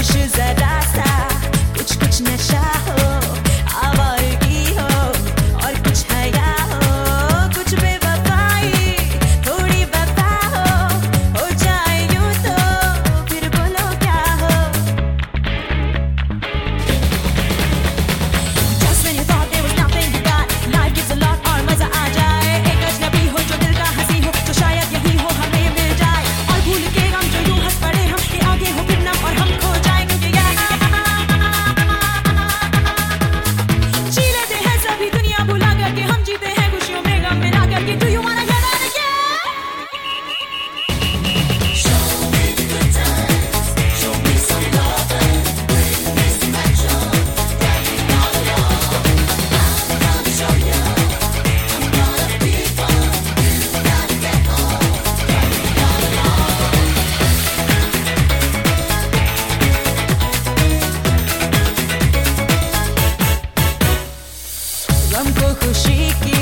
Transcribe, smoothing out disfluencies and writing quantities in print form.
जरा सा कुछ कुछ नशा हो, आवारगी हो और कुछ हया हो, कुछ बेवफाई थोड़ी वफा हो जाए यूं तो फिर बोलो क्या हो। Just when you thought there was nothing you got, life gives a lot और मजा आ जाए। एक अजनबी हो जो दिल का हंसी हो, तो शायद यही हो हमें मिल जाए। और भूल के हम जो यूं हंस पड़े हम के आगे हो फिर नम और हम खो जाए, क्योंकि जी लेते हैं सभी दुनिया भुला करके, हम जीते हैं खुशियों में गम मिला करके। Do you wanna hear that again? Show me the good times, show me some love and bring me some action. Get me all along, I'm gonna show you, I'm gonna be fun. You gotta get home, get me all along. गम को खुशी की